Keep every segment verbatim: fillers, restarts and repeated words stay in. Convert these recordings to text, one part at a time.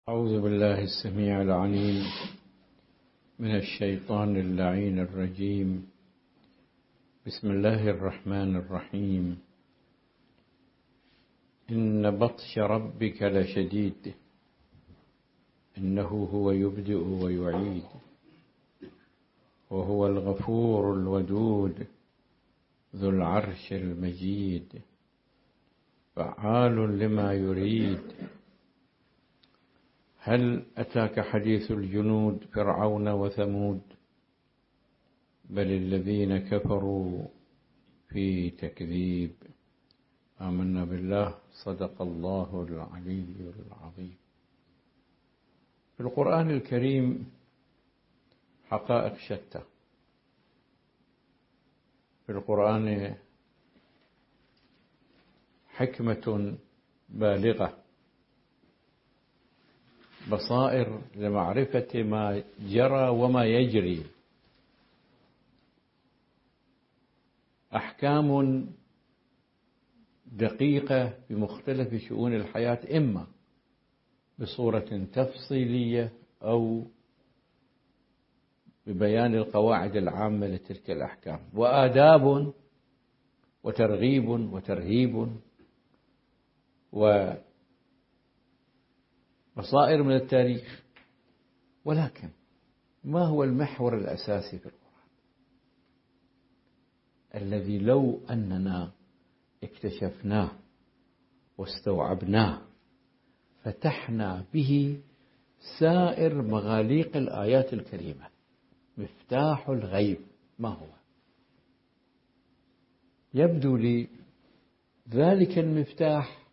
أعوذ بالله السميع العليم من الشيطان اللعين الرجيم. بسم الله الرحمن الرحيم. إن بطش ربك لشديد إنه هو يبدئ ويعيد وهو الغفور الودود ذو العرش المجيد فعال لما يريد. هل أتاك حديث الجنود فرعون وثمود بل الذين كفروا في تكذيب. آمنا بالله. صدق الله العلي العظيم. في القرآن الكريم حقائق شتى. في القرآن حكمة بالغة، بصائر لمعرفة ما جرى وما يجري، أحكام دقيقة بمختلف شؤون الحياة، إما بصورة تفصيلية أو ببيان القواعد العامة لتلك الأحكام، وآداب وترغيب وترهيب وبصائر من التاريخ. ولكن ما هو المحور الأساسي في القرآن الذي لو أننا اكتشفناه واستوعبناه فتحنا به سائر مغاليق الآيات الكريمة؟ مفتاح الغيب ما هو؟ يبدو لي ذلك المفتاح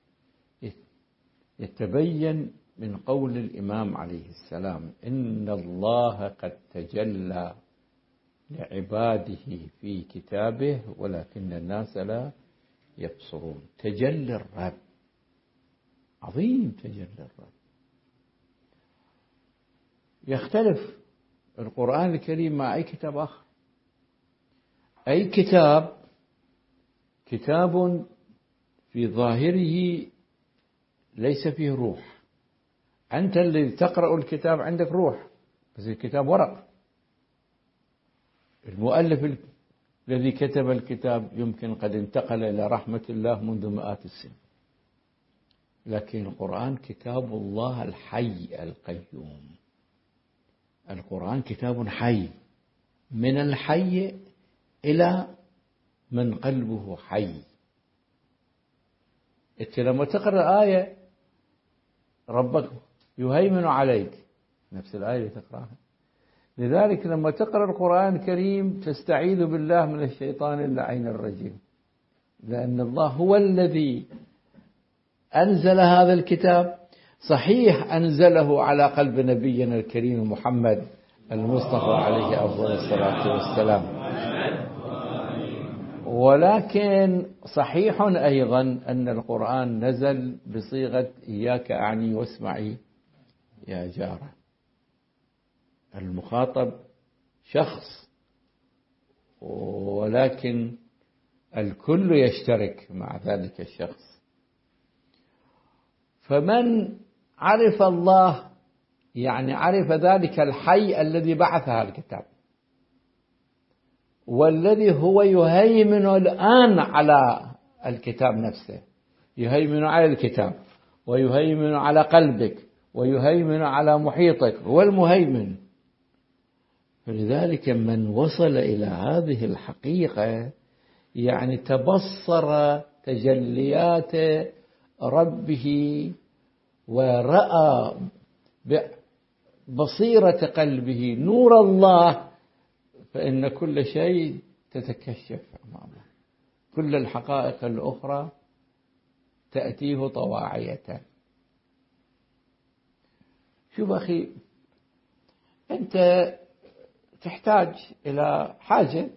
يتبين من قول الإمام عليه السلام: إن الله قد تجلى لعباده في كتابه ولكن الناس لا يبصرون. تجلى الرب عظيم، تجلى الرب. يختلف القرآن الكريم مع أي كتاب آخر. أي كتاب كتاب في ظاهره ليس فيه روح. أنت اللي تقرأ الكتاب عندك روح، بس الكتاب ورق. المؤلف الذي كتب الكتاب يمكن قد انتقل إلى رحمة الله منذ مئات السنين، لكن القرآن كتاب الله الحي القيوم. القرآن كتاب حي، من الحي إلى من قلبه حي. أنت لما تقرأ آية ربك يهيمن عليك، نفس الآية اللي تقرأها. لذلك لما تقرأ القرآن الكريم تستعيذ بالله من الشيطان اللعين الرجيم، لأن الله هو الذي أنزل هذا الكتاب. صحيح أنزله على قلب نبينا الكريم محمد المصطفى عليه أفضل الصلاة والسلام، ولكن صحيح أيضا أن القرآن نزل بصيغة إياك أعني واسمعي يا جارة. المخاطب شخص، ولكن الكل يشترك مع ذلك الشخص. فمن عرف الله يعني عرف ذلك الحي الذي بعث هذا الكتاب، والذي هو يهيمن الآن على الكتاب نفسه، يهيمن على الكتاب ويهيمن على قلبك ويهيمن على محيطك، هو المهيمن. فلذلك من وصل إلى هذه الحقيقة يعني تبصر تجليات ربه ورأى بصيرة قلبه نور الله، فإن كل شيء تتكشف أمامه، كل الحقائق الأخرى تأتيه طواعية. شوف أخي، أنت تحتاج إلى حاجة،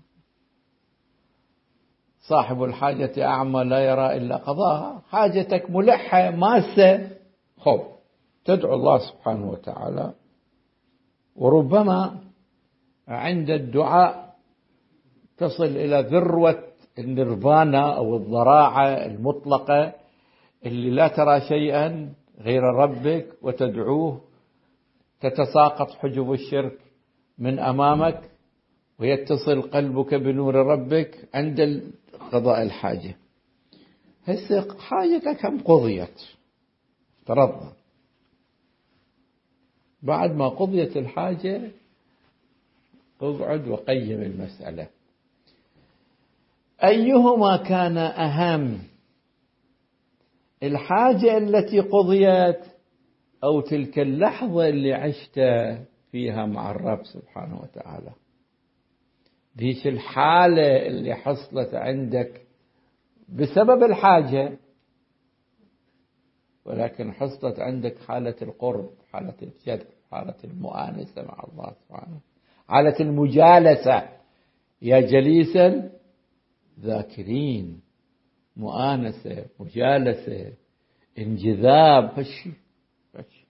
صاحب الحاجة أعمى لا يرى إلا قضاها. حاجتك ملحة ماسة، خب تدعو الله سبحانه وتعالى، وربما عند الدعاء تصل إلى ذروة النيرفانا أو الضراعة المطلقة اللي لا ترى شيئا غير ربك وتدعوه، تتساقط حجب الشرك من أمامك ويتصل قلبك بنور ربك عند قضاء الحاجة. هسه حاجتك هم قضيت، افترضنا بعد ما قضيت الحاجة اقعد وقيم المسألة، أيهما كان أهم، الحاجة التي قضيت أو تلك اللحظة اللي عشت فيها مع الرب سبحانه وتعالى؟ ذيك الحالة اللي حصلت عندك بسبب الحاجة، ولكن حصلت عندك حالة القرب، حالة الجذب، حالة المؤانسة مع الله سبحانه، حالة المجالسة، يا جليس الذاكرين، مؤانسة، مجالسة، انجذاب، هالشي هالشي.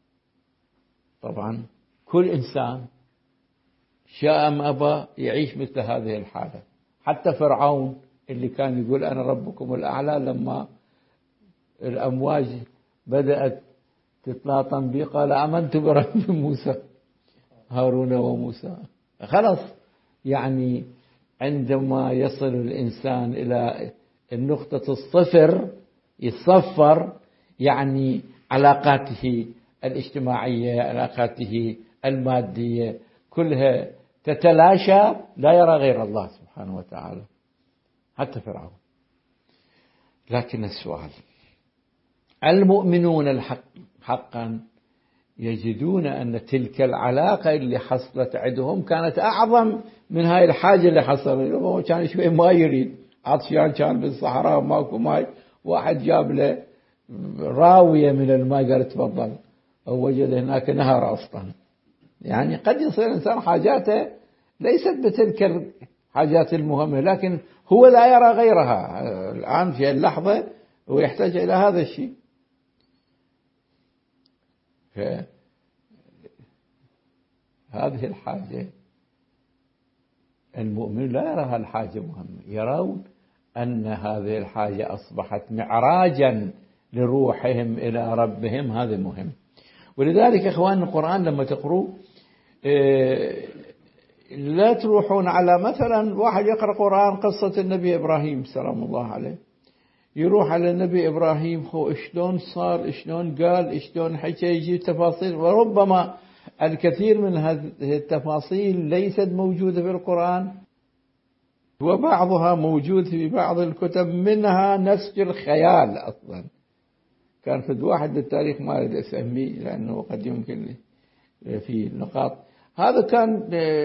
طبعا كل إنسان شاء أم أبى يعيش مثل هذه الحالة. حتى فرعون اللي كان يقول أنا ربكم الأعلى، لما الأمواج بدأت تتلاطم به قال آمنت برب موسى هارون وموسى. خلاص، يعني عندما يصل الإنسان إلى النقطة الصفر يصفر، يعني علاقاته الاجتماعية، علاقاته المادية كلها تتلاشى، لا يرى غير الله سبحانه وتعالى، حتى فرعون. لكن السؤال، المؤمنون الحق حقا يجدون أن تلك العلاقة اللي حصلت عندهم كانت أعظم من هاي الحاجة اللي حصلت. هو كان شوي ما يريد، عطشان كان بالصحراء وماكو ماء، واحد جاب له راوية من الماء قال تفضل، أو وجد هناك نهر أصلا. يعني قد يصير إنسان حاجاته ليست بتلك الحاجات المهمة، لكن هو لا يرى غيرها الآن في اللحظة ويحتاج إلى هذا الشيء. فهذه الحاجة المؤمن لا يراها الحاجة مهمة، يرون أن هذه الحاجة أصبحت معراجا لروحهم إلى ربهم، هذا مهم. ولذلك إخوان القرآن لما تقروا لا تروحون على مثلا واحد يقرأ قرآن قصة النبي إبراهيم سلام الله عليه، يروح على النبي إبراهيم خو إشلون صار، إشلون قال، إشلون حكى، يجي تفاصيل، وربما الكثير من هذه التفاصيل ليست موجودة في القرآن، وبعضها موجود في بعض الكتب، منها نسج الخيال. أصلا كان في واحد للتاريخ ما أريد أسميه لأنه قد يمكن في نقاط، هذا كان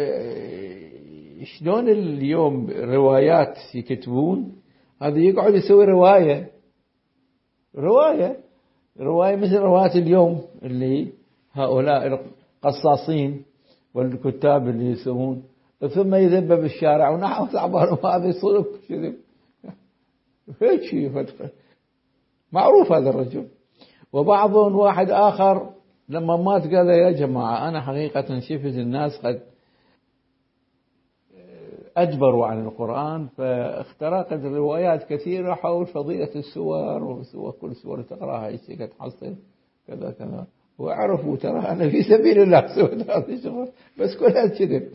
شلون اليوم روايات يكتبون، هذا يقعد يسوي رواية رواية رواية مثل روايات اليوم اللي هؤلاء القصاصين والكتاب اللي يسوون، ثم يذب بالشارع ونحو تعبان هذا يصلب كذب هيك شيء معروف هذا الرجل. وبعضهم واحد آخر لما مات قال يا جماعة أنا حقيقة شفت الناس قد أجبروا عن القرآن، فاخترقت الروايات كثيرة حول فضيلة السور، وسور كل سورة تقرأها ايش تحصل كذا كذا، وعرفوا ترى أنا في سبيل الله سويت هذا الشغل، بس كلها كذب.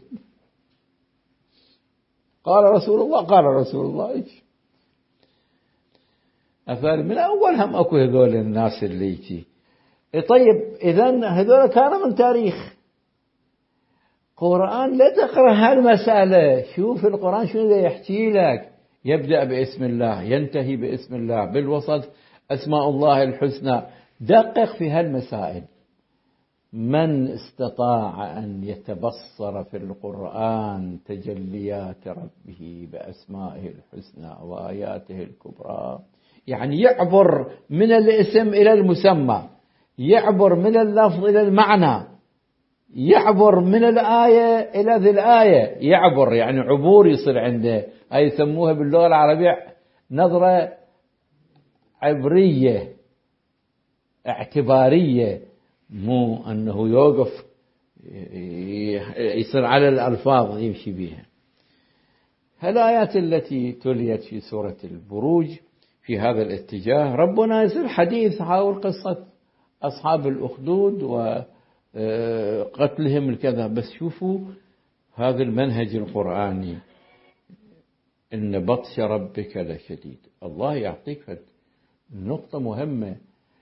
قال رسول الله قال رسول الله ايش أفعل من أول هم أكو هذول الناس اللي يجي. طيب إذن هذول كانوا من تاريخ قرآن، لا تقرأ هالمسألة. شوف القرآن شنو ذا يحكي لك، يبدأ باسم الله ينتهي باسم الله، بالوسط أسماء الله الحسنى. دقق في هالمسائل. من استطاع أن يتبصر في القرآن تجليات ربه بأسمائه الحسنى وآياته الكبرى، يعني يعبر من الاسم إلى المسمى، يعبر من اللفظ إلى المعنى، يعبر من الآية إلى ذي الآية، يعبر يعني عبور يصير عنده. هاي يسموها باللغة العربية نظرة عبرية اعتبارية، مو أنه يوقف يصير على الألفاظ يمشي بها. هالآيات التي تليت في سورة البروج في هذا الاتجاه، ربنا يصير حديث حول قصة أصحاب الأخدود وقتلهم الكذا. بس شوفوا هذا المنهج القرآني، إن بطش ربك لشديد. الله يعطيك نقطة مهمة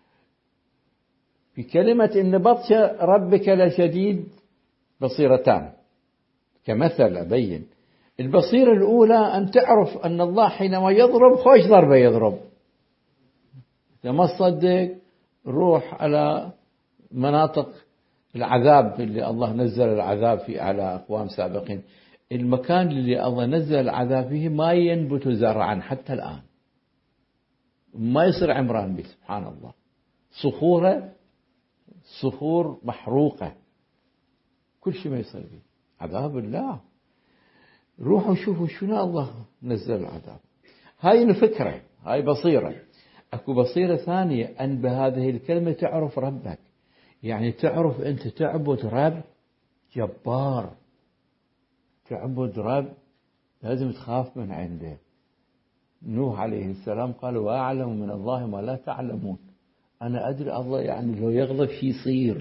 في كلمة إن بطش ربك لشديد، بصيرتان كمثل أبين. البصيرة الأولى أن تعرف أن الله حينما يضرب خوش ضربة يضرب. إذا ما تصدق روح على مناطق العذاب اللي الله نزل العذاب فيه على أقوام سابقين. المكان اللي الله نزل العذاب فيه ما ينبت زرعا حتى الآن، ما يصير عمران به، سبحان الله. صخورة صخور محروقة، كل شيء ما يصير به، عذاب الله. روحوا شوفوا شنو الله نزل العذاب. هاي الفكرة، هاي بصيرة. أكو بصيرة ثانية، أن بهذه الكلمة تعرف ربك، يعني تعرف أنت تعبد رب جبار، تعبد رب لازم تخاف من عنده. نوح عليه السلام قال وأعلم من الله ما لا تعلمون. أنا أدري الله يعني لو يغضب شي يصير.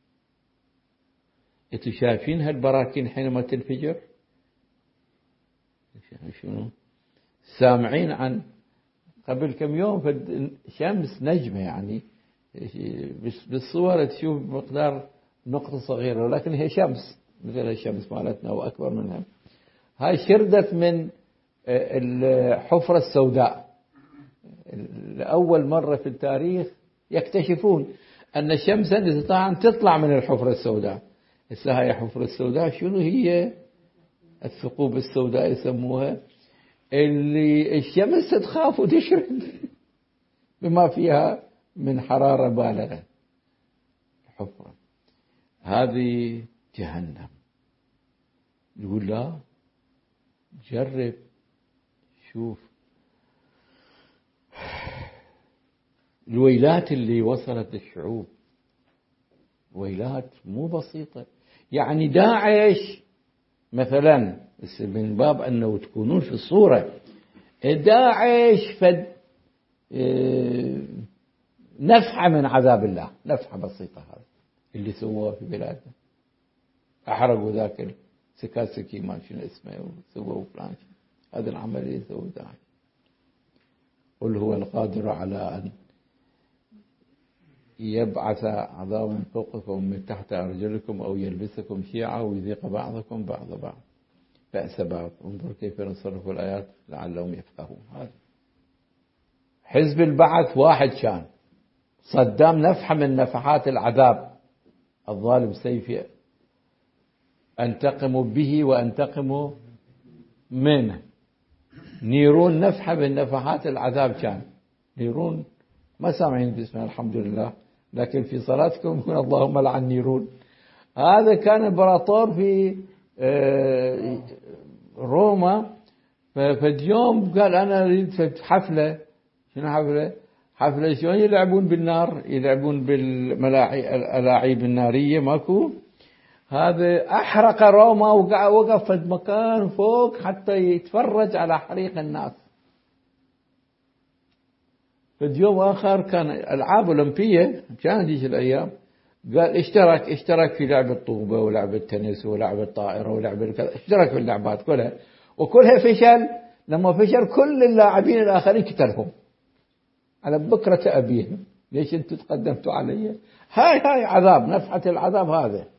أنتوا شايفين هالبراكين حينما تنفجر؟ شنو؟ سامعين عن قبل كم يوم في شمس نجمة، يعني بالصور تشوف مقدار نقطة صغيرة، ولكن هي شمس مثل الشمس مالتنا وأكبر منها. هاي شردت من الحفرة السوداء. لأول مرة في التاريخ يكتشفون أن الشمس تستطيع أن تطلع من الحفرة السوداء. هسه هاي الحفرة السوداء شنو هي؟ الثقوب السوداء يسموها، اللي الشمس تخاف وتشرد بما فيها من حرارة بالغة. الحفرة هذه جهنم. يقول لا جرب شوف الويلات اللي وصلت الشعوب، ويلات مو بسيطة. يعني داعش مثلا، من باب أنه تكونون في الصورة، داعش فد نفحة من عذاب الله، نفحة بسيطة. هذا اللي سووه في بلادنا، أحرقوا ذاك السكاسكي ما شنو اسمه وسووا فلان. هذا العمل اللي سووه داعش. قل هو القادر على أن يبعث عذابا من فوقكم من تحت أرجلكم أو يلبسكم شيعا ويذيق بعضكم بعض بعض بأس بعض انظر كيف نصرف الآيات لعلهم يفقهون. هذا حزب البعث واحد كان صدام نفحة من نفحات العذاب. الظالم سيفي أنتقم به وأنتقم منه. نيرون نفحة من نفحات العذاب كان. نيرون ما سامعين باسمها الحمد لله، لكن في صلاتكم يقول اللهم لعن نيرون. هذا كان امبراطور في روما. فاليوم قال أنا أريد حفلة. شنو حفلة؟ حفلة شلون يلعبون بالنار، يلعبون بالألاعيب النارية ماكو. هذا أحرق روما ووقف في مكان فوق حتى يتفرج على حريق الناس. في يوم آخر كان ألعاب أولمبية كان ديش الأيام، قال اشترك اشترك في لعبة طوبة ولعبة تنس ولعبة طائرة ولعبة كذا، اشترك في اللعبات كلها وكلها فشل. لما فشل كل اللاعبين الآخرين قتلهم على بكرة أبيهم. ليش أنتم تقدمتوا علي؟ هاي هاي عذاب، نفحة العذاب هذا.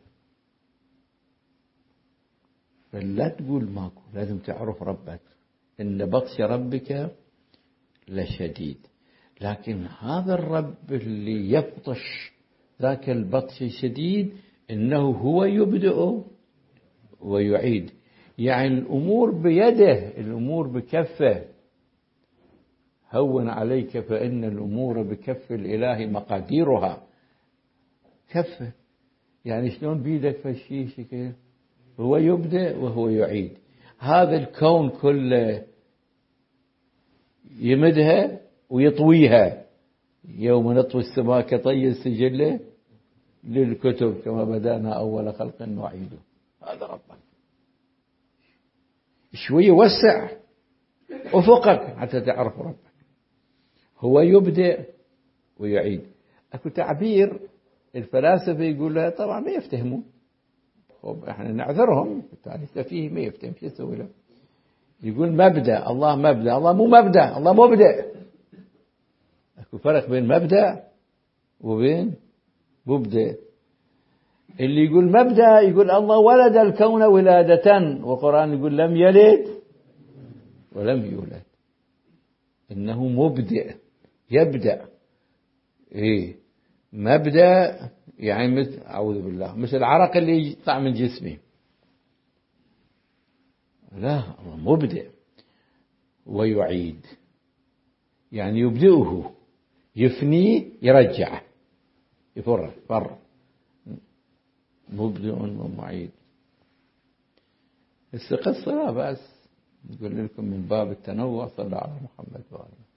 فلا تقول ماكو، لازم تعرف ربك إن بطش ربك لشديد. لكن هذا الرب اللي يبطش ذاك البطش الشديد إنه هو يبدأ ويعيد. يعني الأمور بيده، الأمور بكفه. هون عليك فإن الأمور بكف الإله مقاديرها. كفه يعني شلون بيدك فشي شكل. هو يبدأ وهو يعيد. هذا الكون كله يمدها ويطويها. يوم نطوي السماء كطي السجل للكتب كما بدأنا أول خلق نعيده. هذا ربك. شوية وسع أفقك حتى تعرف ربك. هو يبدأ ويعيد. أكو تعبير الفلاسفة يقول له طبعا ما يفتهمون، خب احنا نعذرهم، بالتالي سفيه ما يفتهم، شو يسوي له؟ يقول مبدأ، الله مبدأ، الله مو مبدأ، الله مبدأ. أكو فرق بين مبدأ وبين مبدأ. اللي يقول مبدأ يقول الله ولد الكون ولادة، والقرآن يقول لم يلد ولم يولد. إنه مبدأ، يبدأ. إيه مبدأ يعني مثل أعوذ بالله مثل العرق اللي يطلع من جسمي. لا، الله مبدأ ويعيد، يعني يبدئه، يفنيه، يرجعه، يفر فر مبدئ ومعيد. بس قصة لا بأس نقول لكم من باب التنوع. صلى على محمد وآله.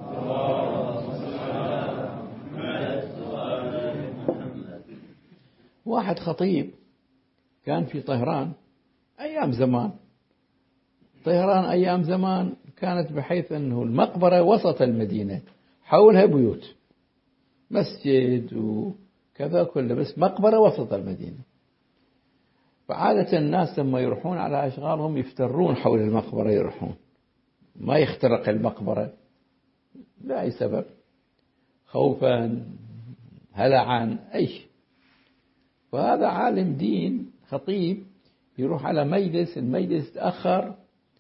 واحد خطيب كان في طهران أيام زمان. طهران أيام زمان كانت بحيث أنه المقبرة وسط المدينة، حولها بيوت، مسجد وكذا كله، بس مقبرة وسط المدينة. فعادة الناس لما يروحون على أشغالهم يفترون حول المقبرة، يروحون ما يخترق المقبرة لأي سبب، خوفا هلعا أي شيء. فهذا عالم دين خطيب يروح على مجلس، المجلس تأخر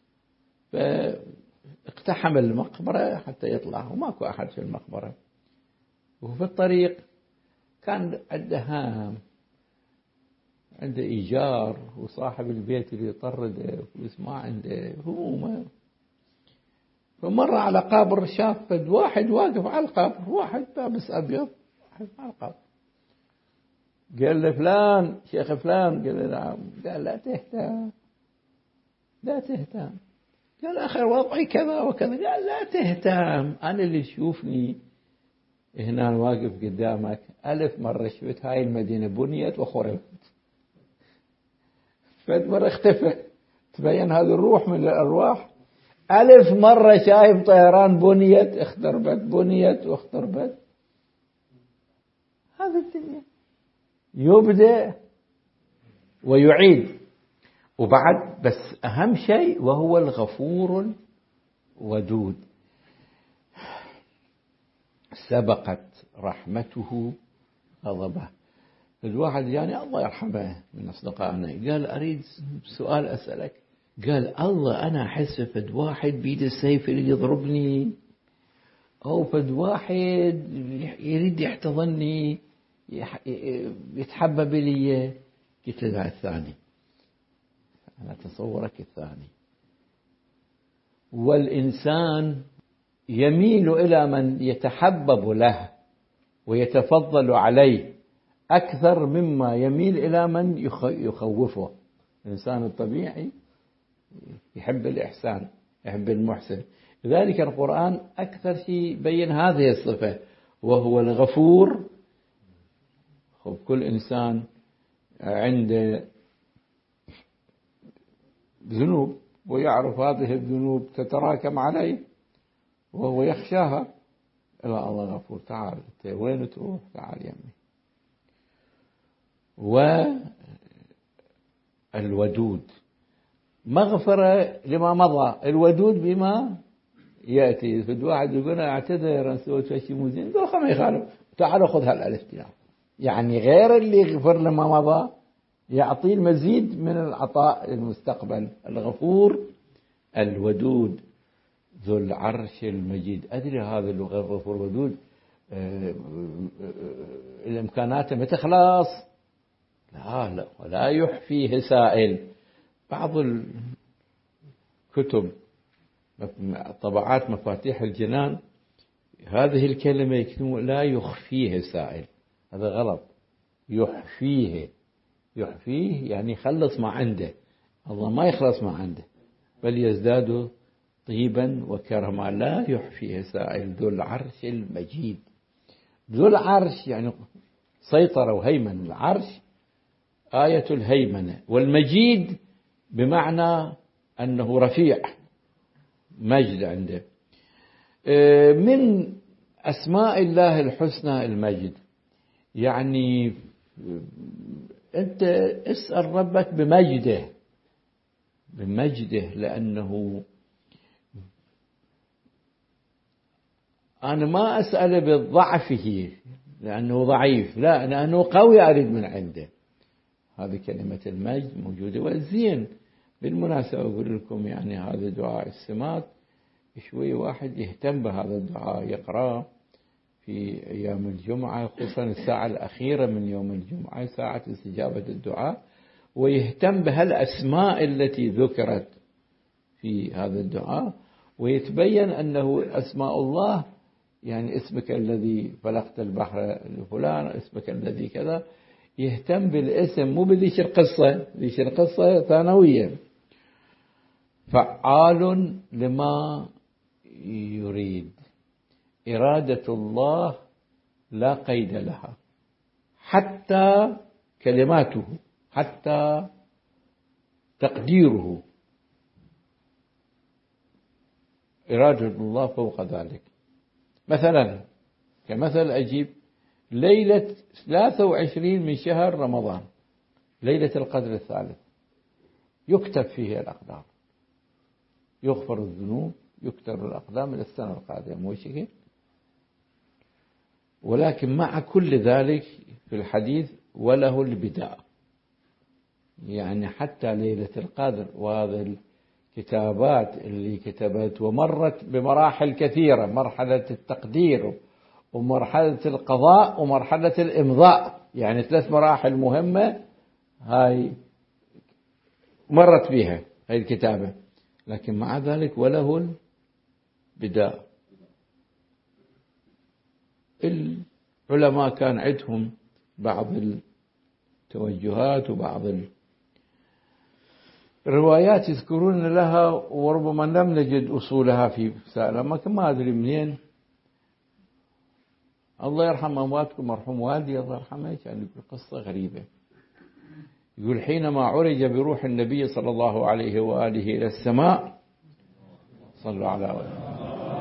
فاقتحم المقبرة حتى يطلع، وماكو أحد في المقبرة. وفي الطريق كان عنده هام، عنده إيجار، وصاحب البيت اللي يطرده فلوس ما عنده همومه. فمر على قبر، شاف واحد واقف على القبر، واحد لابس أبيض واحد على القبر. قال له فلان، شيخ فلان. قال له نعم. قال لا تهتم، لا تهتم. قال آخر وضعي كذا وكذا. قال لا تهتم، أنا اللي تشوفني هنا واقف قدامك ألف مرة شفت هاي المدينة بنيت وخربت، فد مرة اختفى، تبين هذا الروح من الأرواح. ألف مرة شايف طيران بنيت اختربت، بنيت واختربت. هذا الدنيا يبدأ ويعيد. وبعد بس أهم شيء وهو الغفور الودود. سبقت رحمته غضبه. الواحد يعني الله يرحمه من أصدقائنا قال أريد سؤال أسألك. قال الله أنا أحس فد واحد بيد السيف اللي يضربني، أو فد واحد يريد يحتضني يتحبب لي. قلت له الثاني، أنا أتصورك الثاني. والإنسان يميل إلى من يتحبب له ويتفضل عليه أكثر مما يميل إلى من يخوفه. الإنسان الطبيعي يحب الإحسان، يحب المحسن. لذلك القرآن أكثر شيء بين هذه الصفة، وهو الغفور. كل إنسان عنده ذنوب ويعرف هذه الذنوب تتراكم عليه وهو يخشاها. لا، الله غفور. تعال وين تروح؟ تعال يمي. والودود مغفرة لما مضى، الودود بما يأتي. في واحد يقول أنا أعتذر أن سويت شيء مو زين، قال خلنا يخالف، تعال خذ هالألف دينار. يعني غير اللي يغفر لما مضى يعطي المزيد من العطاء للمستقبل. الغفور الودود ذو العرش المجيد. أدري هذا اللغة الغفور الودود الإمكانات ما تخلص. لا لا، ولا يحفيه سائل. بعض الكتب طبعات مفاتيح الجنان هذه الكلمة يكتبون لا يخفيه سائل، هذا غلط. يحفيه، يحفيه يعني يخلص ما عنده. الله ما يخلص ما عنده، بل يزداد طيبا وكرما. لا يحفيه سائل. ذو العرش المجيد. ذو العرش يعني سيطرة وهيمن. العرش آية الهيمنة، والمجيد بمعنى أنه رفيع، مجد عنده. من أسماء الله الحسنى المجد. يعني أنت اسأل ربك بمجده، بمجده، لأنه أنا ما أسأل بضعفه لأنه ضعيف، لا، لأنه قوي أريد من عنده. هذه كلمة المجد موجودة. والزين بالمناسبة أقول لكم يعني هذا دعاء السمات شوي واحد يهتم بهذا الدعاء، يقرأ في أيام الجمعة، خصوصا الساعة الأخيرة من يوم الجمعة ساعة استجابة الدعاء، ويهتم بهالأسماء التي ذكرت في هذا الدعاء، ويتبين أنه أسماء الله يعني اسمك الذي فلقت البحر لفلان، اسمك الذي كذا، يهتم بالاسم مو بذيش القصة. ذيش القصة ثانوية. فعال لما يريد، إرادة الله لا قيد لها، حتى كلماته، حتى تقديره، إرادة الله فوق ذلك. مثلا كمثل أجيب ليلة ثلاثة وعشرين من شهر رمضان، ليلة القدر الثالث، يكتب فيه الأقدار، يغفر الذنوب، يكتب الأقدام إلى السنة القادمة، مو شيء. ولكن مع كل ذلك في الحديث وله البداء، يعني حتى ليلة القدر وهذا الكتابات اللي كتبت ومرت بمراحل كثيرة، مرحلة التقدير ومرحلة القضاء ومرحلة الإمضاء، يعني ثلاث مراحل مهمة هاي مرت بها هاي الكتابة. لكن مع ذلك وله البداء. العلماء كان عندهم بعض التوجهات وبعض الروايات يذكرون لها، وربما لم نجد أصولها في سائل، ما ما أدري منين. الله يرحم أمواتكم، مرحوم والدي الله يرحمه كان يقول قصة غريبة. يقول حينما عرج بروح النبي صلى الله عليه وآله إلى السماء، صلوا على وسلم،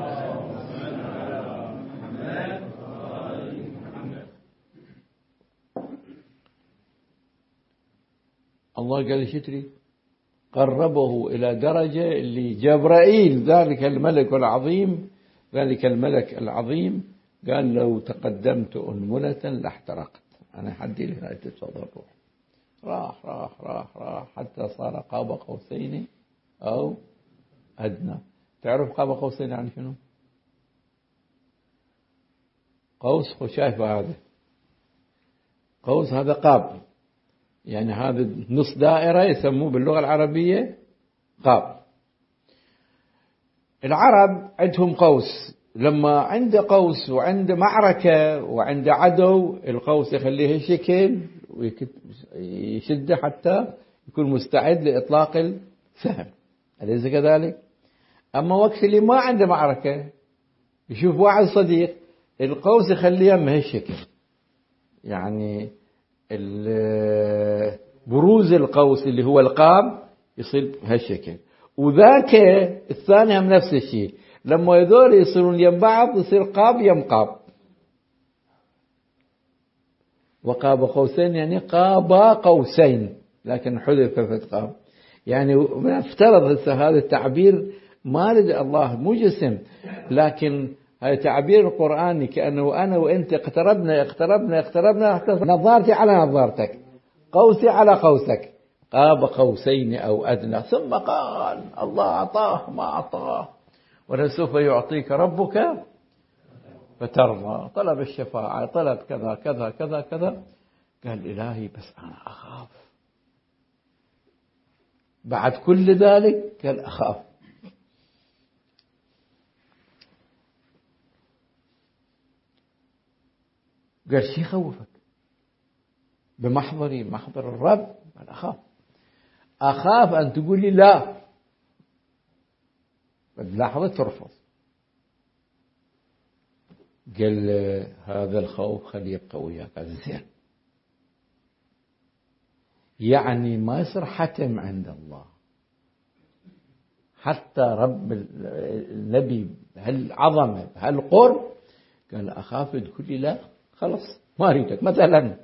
الله قال لي شتري قربه إلى درجة اللي جبرائيل ذلك الملك العظيم ذلك الملك العظيم قال لو تقدمت أنملة لاحترقت. أنا حدي لغاية التضرع. راح راح راح راح حتى صار قاب قوسين أو أدنى. تعرف قاب قوسين يعني شنو؟ قوس خشايف، هذا قوس، هذا قاب، يعني هذا نص دائرة يسموه باللغة العربية قاب. العرب عندهم قوس، لما عنده قوس وعنده معركة وعنده عدو، القوس يخليه شكل ويشده حتى يكون مستعد لإطلاق السهم، أليس كذلك؟ أما وقت اللي ما عنده معركة يشوف واحد صديق، القوس يخليه بهالشكل، يعني بروز القوس اللي هو القاب يصير بهالشكل، وذاك الثاني هم نفس الشيء، لما يذول يصيرون يم بعض يصير قاب يم قاب. وقاب قوسين يعني قابا قوسين، لكن حذفت قاب. يعني نفترض هذا التعبير ما لدى الله مو جسم، لكن هذا تعبير القرآني كأنه أنا وأنت اقتربنا اقتربنا اقتربنا نظارتي على نظارتك، قوسي على قوسك، قاب قوسين أو أدنى. ثم قال الله أعطاه ما أعطاه ولسوف يعطيك ربك فترضى. طلب الشفاعة، طلب كذا كذا كذا كذا، قال إلهي بس أنا أخاف. بعد كل ذلك قال أخاف. قال شي خوفك؟ بمحضري محضر الرب قال أخاف. أخاف أن تقول لي لا، بلحظة ترفض. قال هذا الخوف خليه يبقى وياك. قال زين، يعني ما يصير حتم عند الله، حتى رب النبي هالعظمة هالقرب قال أخاف تقول لي لا، خلص ما أريدك. مثلا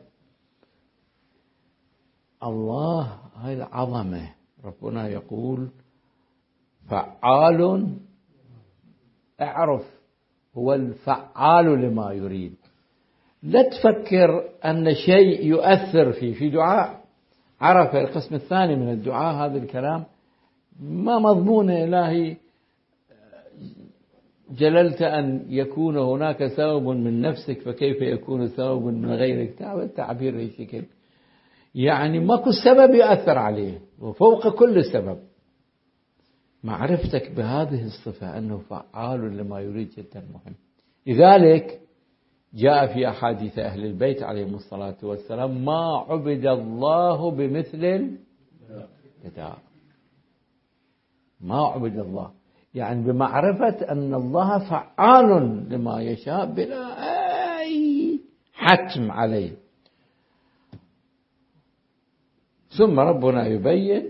الله هاي العظمة، ربنا يقول فعال، اعرف هو الفعال لما يريد. لا تفكر أن شيء يؤثر فيه في دعاء. عرف القسم الثاني من الدعاء هذا الكلام ما مضمون إلهي جللت أن يكون هناك ثوب من نفسك فكيف يكون ثوب من غيرك. تعبير الشكل يعني ماكو سبب يؤثر عليه وفوق كل سبب. معرفتك بهذه الصفة أنه فعال لما يريد جدا مهم. لذلك جاء في أحاديث أهل البيت عليهم الصلاة والسلام ما عبد الله بمثل الدعاء. ما عبد الله يعني بمعرفة أن الله فعال لما يشاء بلا أي حتم عليه. ثم ربنا يبين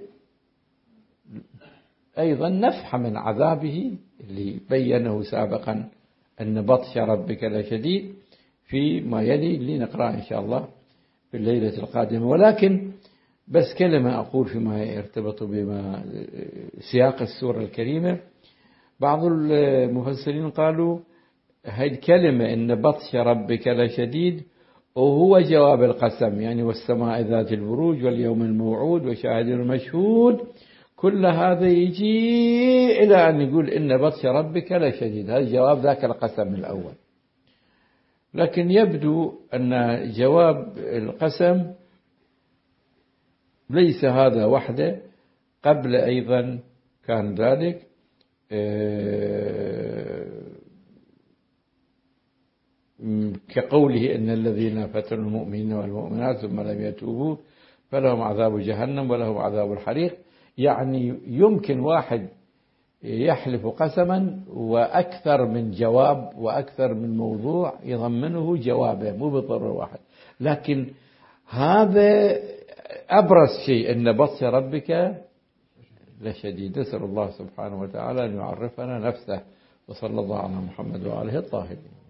أيضا نفحة من عذابه اللي بينه سابقا أن بطش ربك لشديد فيما يلي اللي نقرأ إن شاء الله في الليلة القادمة. ولكن بس كلمة أقول فيما يرتبط بما سياق السورة الكريمة. بعض المفسرين قالوا هذه الكلمة إن بطش ربك لشديد وهو جواب القسم، يعني والسماء ذات البروج واليوم الموعود وشاهد المشهود، كل هذا يجي إلى أن يقول إن بطش ربك لشديد. هذا جواب ذاك القسم الأول. لكن يبدو أن جواب القسم ليس هذا وحده، قبل أيضا كان ذلك كقوله إن الذين فتنوا المؤمنين والمؤمنات ثم لم يتوبوا فلهم عذاب جهنم ولهم عذاب الحريق. يعني يمكن واحد يحلف قسما وأكثر من جواب وأكثر من موضوع يضمنه جوابه، مو بالضرورة واحد. لكن هذا أبرز شيء إن بطش ربك لشديد. نسأل الله سبحانه وتعالى أن يعرفنا نفسه. وصلى الله على محمد وآله الطاهرين.